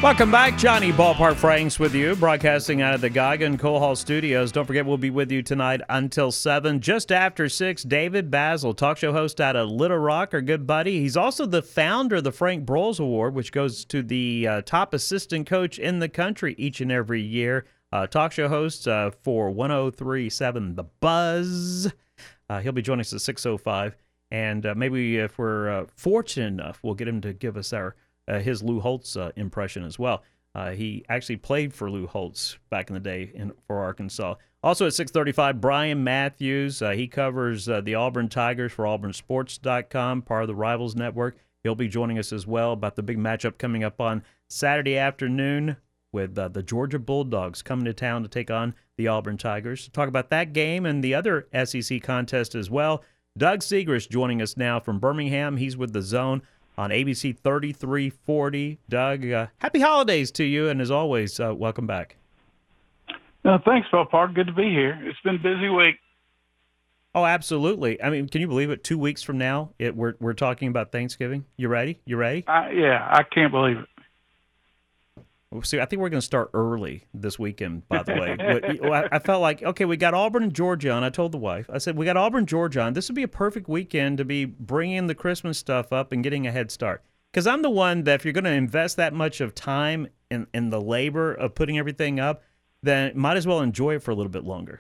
Welcome back. Johnny Ballpark Franks with you, broadcasting out of the Goggin Cole Hall Studios. Don't forget, we'll be with you tonight until seven. Just after six, David Basil, talk show host out of Little Rock, our good buddy. He's also the founder of the Frank Broyles Award, which goes to the uh, top assistant coach in the country each and every year. Uh, talk show host uh, for one oh three point seven The Buzz. Uh, he'll be joining us at six oh five. And uh, maybe if we're uh, fortunate enough, we'll get him to give us our Uh, his Lou Holtz uh, impression as well. Uh, he actually played for Lou Holtz back in the day in, for Arkansas. Also at six thirty-five, Brian Matthews. Uh, he covers uh, the Auburn Tigers for Auburn Sports dot com, part of the Rivals Network. He'll be joining us as well about the big matchup coming up on Saturday afternoon with uh, the Georgia Bulldogs coming to town to take on the Auburn Tigers. Talk about that game and the other S E C contest as well. Doug Segrist joining us now from Birmingham. He's with The Zone on A B C thirty-three forty. Doug, uh, happy holidays to you, and as always, uh, welcome back. No, thanks, Ballpark. Good to be here. It's been a busy week. Oh, absolutely. I mean, can you believe it? Two weeks from now, it, we're we're talking about Thanksgiving. You ready? You ready? Uh, yeah, I can't believe it. Well, see, I think we're going to start early this weekend, by the way. I felt like, okay, we got Auburn and Georgia on. I told the wife, I said, we got Auburn and Georgia on. This would be a perfect weekend to be bringing the Christmas stuff up and getting a head start. Because I'm the one that if you're going to invest that much of time in, in the labor of putting everything up, then might as well enjoy it for a little bit longer.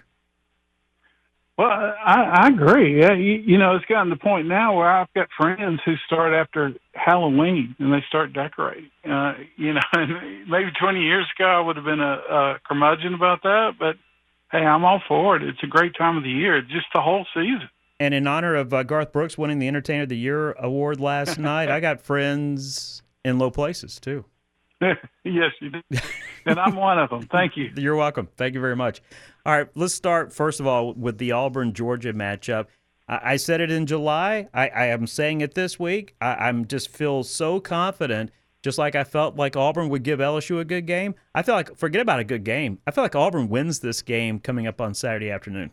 Well, I, I agree. Yeah, you, you know, it's gotten to the point now where I've got friends who start after Halloween and they start decorating. Uh, you know, and maybe twenty years ago I would have been a, a curmudgeon about that, but hey, I'm all for it. It's a great time of the year, just the whole season. And in honor of uh, Garth Brooks winning the Entertainer of the Year award last night, I got friends in low places too. Yes, you do. And I'm one of them. Thank you. You're welcome. Thank you very much. All right, let's start, first of all, with the Auburn-Georgia matchup. I, I said it in July. I, I am saying it this week. I I'm just feel so confident, just like I felt like Auburn would give L S U a good game. I feel like, forget about a good game, I feel like Auburn wins this game coming up on Saturday afternoon.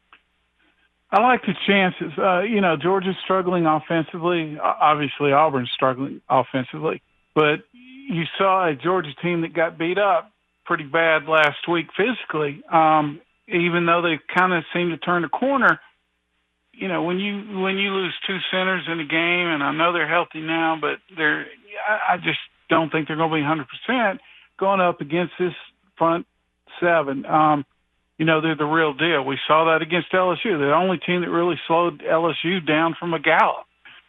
I like the chances. Uh, you know, Georgia's struggling offensively. Obviously, Auburn's struggling offensively. But you saw a Georgia team that got beat up pretty bad last week physically. Um, even though they kind of seem to turn the corner, you know, when you when you lose two centers in a game, and I know they're healthy now, but they're I, I just don't think they're going to be one hundred percent going up against this front seven. Um, you know, they're the real deal. We saw that against L S U. They're the only team that really slowed L S U down from a gallop.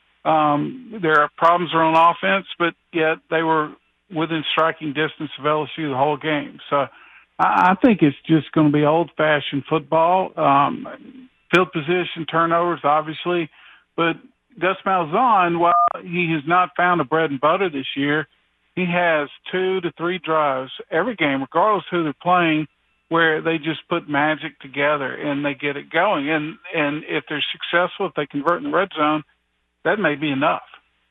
Um, their problems are on offense, but yet they were within striking distance of L S U the whole game. So I, I think it's just going to be old-fashioned football. Um, field position, turnovers, obviously. But Gus Malzahn, while he has not found a bread and butter this year, he has two to three drives every game, regardless who they're playing, where they just put magic together and they get it going. And and if they're successful, if they convert in the red zone, that may be enough.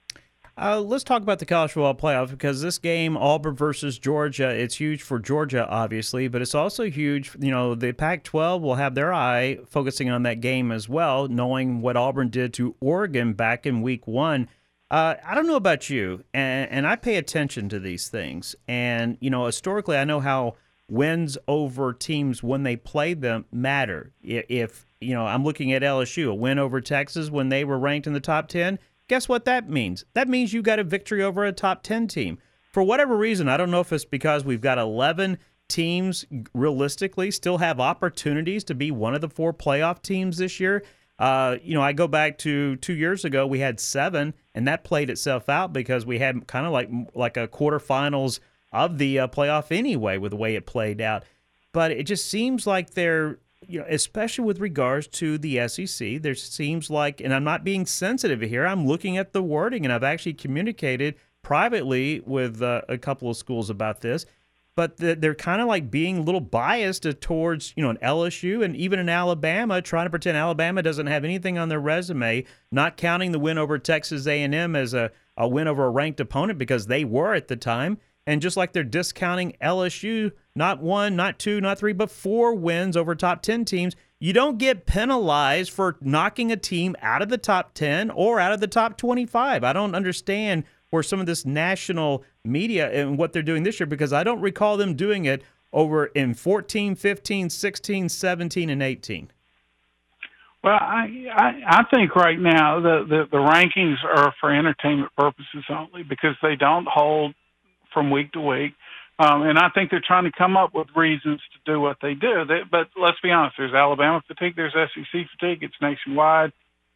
Uh, let's talk about the college football playoff, because this game, Auburn versus Georgia, it's huge for Georgia, obviously, but it's also huge. You know, the Pac twelve will have their eye focusing on that game as well, knowing what Auburn did to Oregon back in week one. Uh, I don't know about you, and, and I pay attention to these things. And, you know, historically, I know how wins over teams when they play them matter. If, you know, I'm looking at L S U, a win over Texas when they were ranked in the top ten, guess what that means? That means you got a victory over a top ten team. For whatever reason, I don't know if it's because we've got eleven teams realistically still have opportunities to be one of the four playoff teams this year. Uh, you know, I go back to two years ago, we had seven, and that played itself out because we had kind of like like a quarterfinals of the uh, playoff anyway with the way it played out. But it just seems like they're, you know, especially with regards to the S E C, there seems like, and I'm not being sensitive here, I'm looking at the wording, and I've actually communicated privately with uh, a couple of schools about this, but the, they're kind of like being a little biased towards, you know, an L S U and even an Alabama, trying to pretend Alabama doesn't have anything on their resume, not counting the win over Texas A and M as a, a win over a ranked opponent because they were at the time. And just like they're discounting L S U, not one, not two, not three, but four wins over top ten teams, you don't get penalized for knocking a team out of the top ten or out of the top twenty-five. I don't understand where some of this national media and what they're doing this year, because I don't recall them doing it over in fourteen, fifteen, sixteen, seventeen, and eighteen. Well, I, I I think right now the, the, the rankings are for entertainment purposes only because they don't hold from week to week. Um, and I think they're trying to come up with reasons to do what they do. They, but let's be honest, there's Alabama fatigue, there's S E C fatigue, it's nationwide.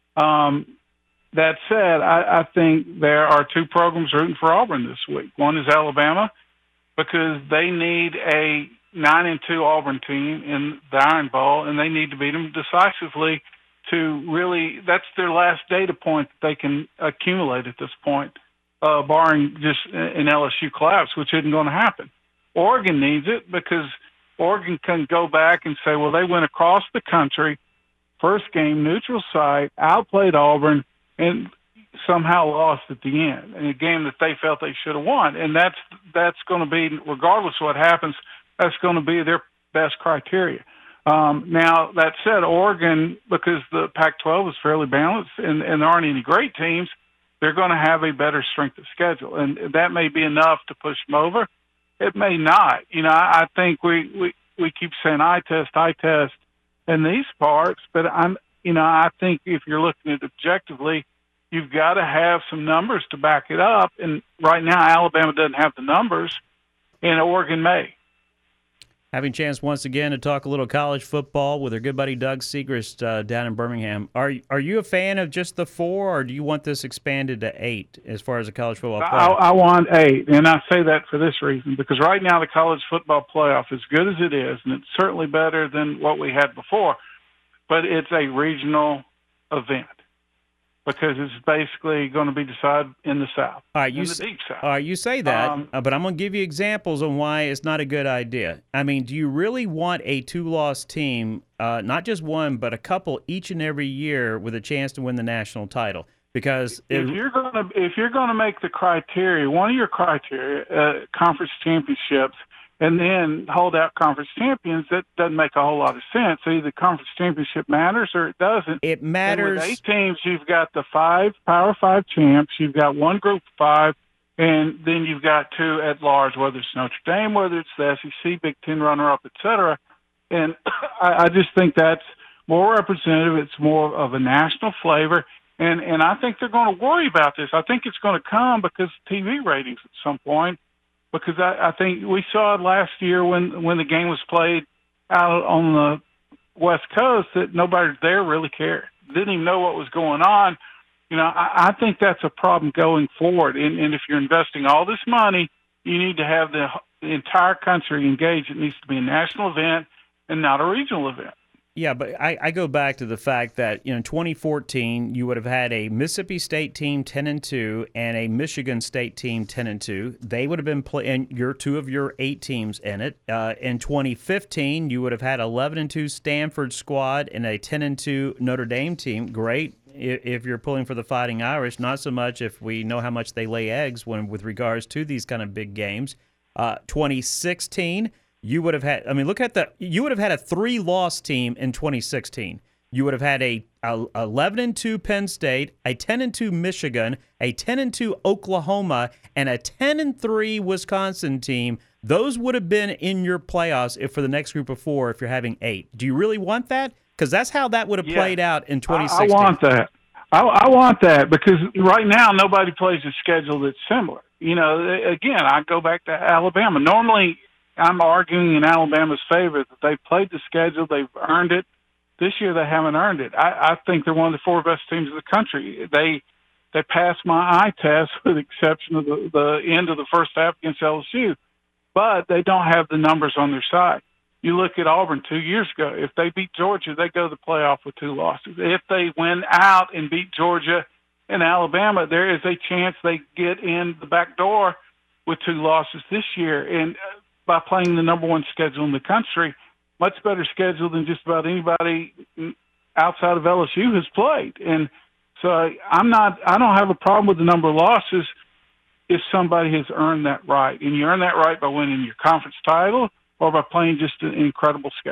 Um, that said, I, I think there are two programs rooting for Auburn this week. One is Alabama because they need a nine and two Auburn team in the Iron Bowl, and they need to beat them decisively to really, that's their last data point that they can accumulate at this point, uh, barring just an L S U collapse, which isn't going to happen. Oregon needs it because Oregon can go back and say, well, they went across the country, first game, neutral site, outplayed Auburn, and somehow lost at the end in a game that they felt they should have won. And that's that's going to be, regardless of what happens, that's going to be their best criteria. Um, now, that said, Oregon, because the Pac twelve is fairly balanced and, and there aren't any great teams, they're going to have a better strength of schedule. And that may be enough to push them over. It may not. You know, I, I think we, we, we keep saying eye test, eye test in these parts, but I'm, you know, I think if you're looking at it objectively, you've got to have some numbers to back it up. And right now, Alabama doesn't have the numbers, and Oregon may. Having a chance once again to talk a little college football with our good buddy Doug Segrist uh, down in Birmingham. Are are you a fan of just the four, or do you want this expanded to eight as far as the college football playoff? I, I want eight, and I say that for this reason, because right now the college football playoff, as good as it is, and it's certainly better than what we had before, but it's a regional event. Because it's basically going to be decided in the South, all right, you in the s- deep South. All right, you say that, Um, uh, but I'm going to give you examples on why it's not a good idea. I mean, do you really want a two-loss team, uh, not just one, but a couple each and every year with a chance to win the national title? Because if you're going to if you're going to make the criteria, one of your criteria, uh, conference championships, and then hold out conference champions, that doesn't make a whole lot of sense. Either the conference championship matters or it doesn't. It matters. And with eight teams, you've got the five Power Five champs, you've got one Group of Five, and then you've got two at large, whether it's Notre Dame, whether it's the S E C, Big Ten runner-up, et cetera. And I, I just think that's more representative. It's more of a national flavor. And, and I think they're going to worry about this. I think it's going to come because of T V ratings at some point. Because I, I think we saw it last year when, when the game was played out on the West Coast that nobody there really cared. Didn't even know what was going on. You know, I, I think that's a problem going forward. And, and if you're investing all this money, you need to have the, the entire country engaged. It needs to be a national event and not a regional event. Yeah, but I, I go back to the fact that, you know, in twenty fourteen you would have had a Mississippi State team ten and two and a Michigan State team ten and two. They would have been playing your two of your eight teams in it. Uh, in twenty fifteen you would have had eleven and two Stanford squad and a ten and two Notre Dame team. Great if, if you're pulling for the Fighting Irish. Not so much if we know how much they lay eggs when with regards to these kind of big games. Uh, twenty sixteen. You would have had, I mean, look at the, you would have had a three-loss team in twenty sixteen. You would have had a, a eleven and two Penn State, a ten and two Michigan, a ten and two Oklahoma, and a ten and three Wisconsin team. Those would have been in your playoffs if for the next group of four if you're having eight. Do you really want that? Because that's how that would have Yeah. played out in twenty sixteen. I, I want that. I, I want that because right now nobody plays a schedule that's similar. You know, again, I go back to Alabama. Normally, I'm arguing in Alabama's favor that they've played the schedule, they've earned it. This year they haven't earned it. I, I think they're one of the four best teams in the country. They they passed my eye test with the exception of the, the end of the first half against L S U, but they don't have the numbers on their side. You look at Auburn two years ago. If they beat Georgia, they go to the playoff with two losses. If they win out and beat Georgia and Alabama, there is a chance they get in the back door with two losses this year. And by playing the number one schedule in the country, much better schedule than just about anybody outside of L S U has played. And so I'm not, I don't have a problem with the number of losses if somebody has earned that right. And you earn that right by winning your conference title or by playing just an incredible schedule.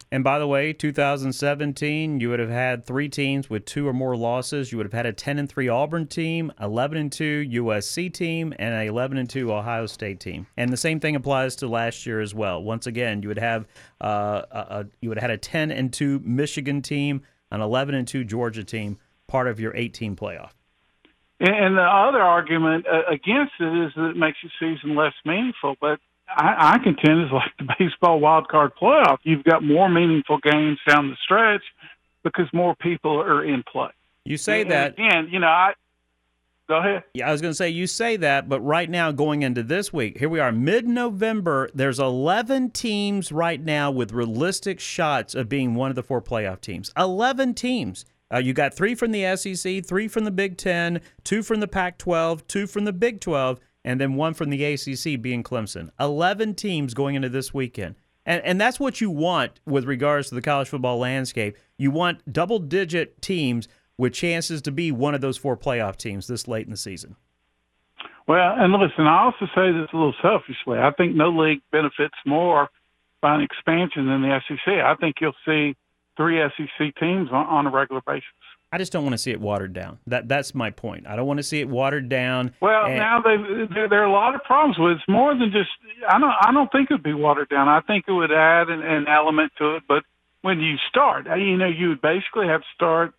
And by the way, two thousand seventeen, you would have had three teams with two or more losses. You would have had a ten and three Auburn team, eleven and two U S C team, and an eleven and two Ohio State team. And the same thing applies to last year as well. Once again, you would have uh, a, a, you would have had a ten and two Michigan team, an eleven and two Georgia team, part of your eight-team playoff. And the other argument against it is that it makes the season less meaningful. But I, I contend it's like the baseball wild card playoff. You've got more meaningful games down the stretch because more people are in play. You say and, that. And, you know, I go ahead. Yeah, I was going to say you say that, but right now going into this week, here we are mid-November. There's eleven teams right now with realistic shots of being one of the four playoff teams. eleven teams. Uh, you got three from the S E C, three from the Big Ten, two from the Pac twelve, two from the Big twelve, and then one from the A C C being Clemson. eleven teams going into this weekend. And and that's what you want with regards to the college football landscape. You want double-digit teams with chances to be one of those four playoff teams this late in the season. Well, and listen, I also say this a little selfishly. I think no league benefits more by an expansion than the S E C. I think you'll see three S E C teams on, on a regular basis. I just don't want to see it watered down. That That's my point. I don't want to see it watered down. Well, and, now they, there, there are a lot of problems with it. It's more than just – I don't I don't think it would be watered down. I think it would add an, an element to it. But when you start, you know, you would basically have to start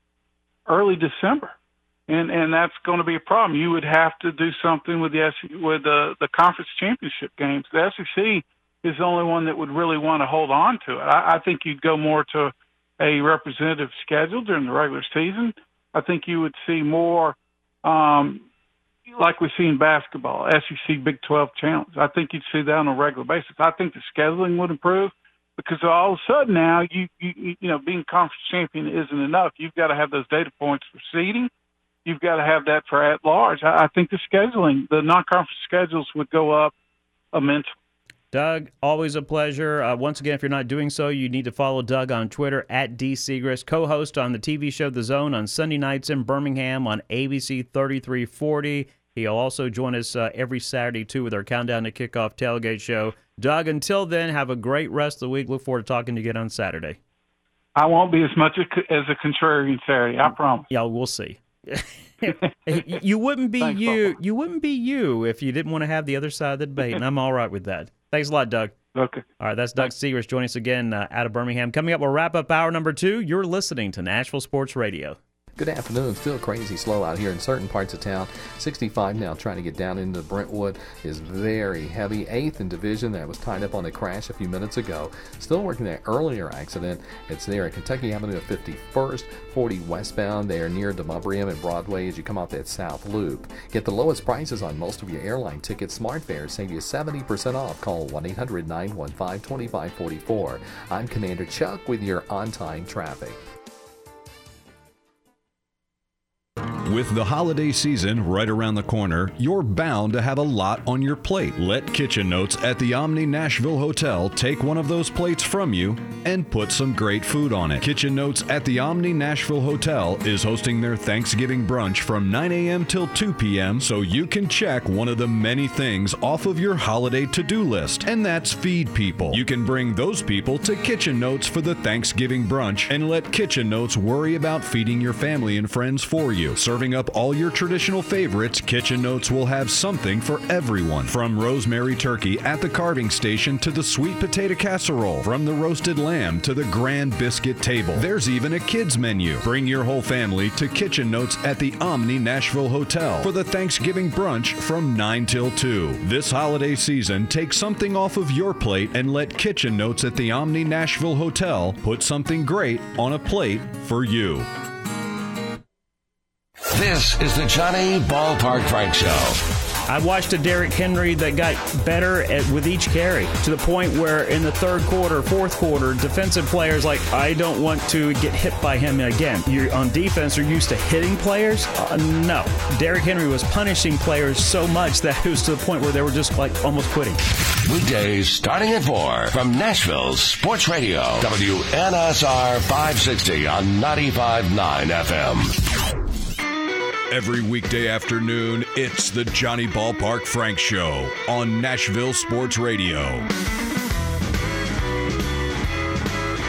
early December. And and that's going to be a problem. You would have to do something with the S E C, with the, the conference championship games. The S E C is the only one that would really want to hold on to it. I, I think you'd go more to a representative schedule during the regular season. I think you would see more, um, like we see in basketball, S E C Big twelve challenge. I think you'd see that on a regular basis. I think the scheduling would improve because all of a sudden now, you you, you know, being conference champion isn't enough. You've got to have those data points for seeding. You've got to have that for at large. I, I think the scheduling, the non-conference schedules would go up immensely. Doug, always a pleasure. Uh, once again, if you're not doing so, you need to follow Doug on Twitter, at D Segrist, co-host on the T V show The Zone on Sunday nights in Birmingham on A B C thirty-three forty. He'll also join us uh, every Saturday, too, with our Countdown to Kickoff tailgate show. Doug, until then, have a great rest of the week. Look forward to talking to you again on Saturday. I won't be as much as a contrarian Saturday, I promise. Yeah, we'll see. you wouldn't be Thanks, you. Papa. You wouldn't be you if you didn't want to have the other side of the debate, and I'm all right with that. Thanks a lot, Doug. Okay. All right, that's Doug Segrist joining us again uh, out of Birmingham. Coming up, we'll wrap up hour number two. You're listening to Nashville Sports Radio. Good afternoon. Still crazy slow out here in certain parts of town. sixty-five now trying to get down into Brentwood is very heavy. Eighth in division. That was tied up on a crash a few minutes ago. Still working that earlier accident. It's there at Kentucky Avenue at fifty-first, forty westbound. They are near Demobrium and Broadway as you come off that south loop. Get the lowest prices on most of your airline tickets. SmartFares save you seventy percent off. Call one eight hundred nine one five two five four four. I'm Commander Chuck with your on-time traffic. With the holiday season right around the corner, you're bound to have a lot on your plate. Let Kitchen Notes at the Omni Nashville Hotel take one of those plates from you and put some great food on it. Kitchen Notes at the Omni Nashville Hotel is hosting their Thanksgiving brunch from nine a.m. till two p.m. so you can check one of the many things off of your holiday to-do list, and that's feed people. You can bring those people to Kitchen Notes for the Thanksgiving brunch and let Kitchen Notes worry about feeding your family and friends for you. Serving up all your traditional favorites, Kitchen Notes will have something for everyone. From rosemary turkey at the carving station to the sweet potato casserole, from the roasted lamb to the grand biscuit table. There's even a kids menu. Bring your whole family to Kitchen Notes at the Omni Nashville Hotel for the Thanksgiving brunch from nine till two. This holiday season, take something off of your plate and let Kitchen Notes at the Omni Nashville Hotel put something great on a plate for you. This is the Johnny Ballpark Frank Show. I watched a Derrick Henry that got better at, with each carry to the point where in the third quarter, fourth quarter, defensive players like, I don't want to get hit by him again. You're on defense, you're used to hitting players? Uh, no. Derrick Henry was punishing players so much that it was to the point where they were just like almost quitting. Weekdays starting at four from Nashville's Sports Radio, W N S R five sixty on ninety-five point nine F M. Every weekday afternoon, it's the Johnny Ballpark Frank Show on Nashville Sports Radio.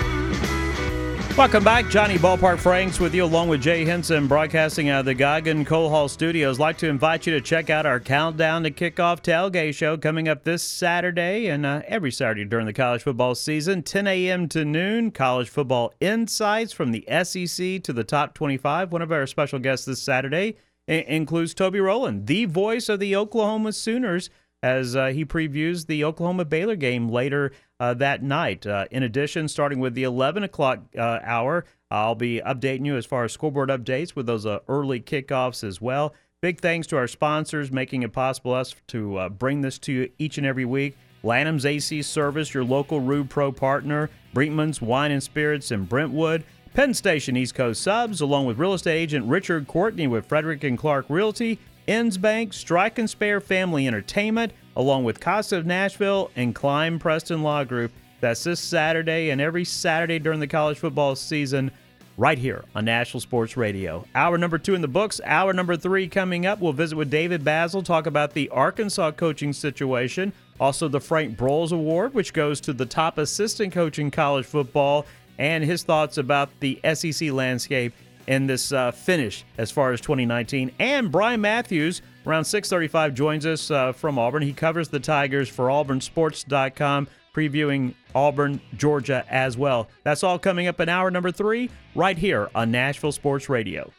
Welcome back. Johnny Ballpark Franks with you along with Jay Henson broadcasting out of the Goggin Coal Hall Studios. Like to invite you to check out our Countdown to Kickoff tailgate show coming up this Saturday and uh, every Saturday during the college football season, ten a.m. to noon. College football insights from the S E C to the top twenty-five. One of our special guests this Saturday I- includes Toby Rowland, the voice of the Oklahoma Sooners, as uh, he previews the Oklahoma-Baylor game later uh, that night. Uh, in addition, starting with the eleven o'clock uh, hour, I'll be updating you as far as scoreboard updates with those uh, early kickoffs as well. Big thanks to our sponsors making it possible us to uh, bring this to you each and every week. Lanham's A C Service, your local Rube Pro partner. Brinkman's Wine and Spirits in Brentwood. Penn Station East Coast Subs, along with real estate agent Richard Courtney with Frederick and Clark Realty. Ends Bank, Strike and Spare Family Entertainment, along with Casa of Nashville and Climb Preston Law Group. That's this Saturday and every Saturday during the college football season right here on Nashville Sports Radio. Hour number two in the books. Hour number three coming up. We'll visit with David Basil, talk about the Arkansas coaching situation. Also the Frank Broyles Award, which goes to the top assistant coach in college football, and his thoughts about the S E C landscape in this uh, finish as far as twenty nineteen. And Brian Matthews, around six thirty-five, joins us uh, from Auburn. He covers the Tigers for Auburn Sports dot com, previewing Auburn, Georgia as well. That's all coming up in hour number three right here on Nashville Sports Radio.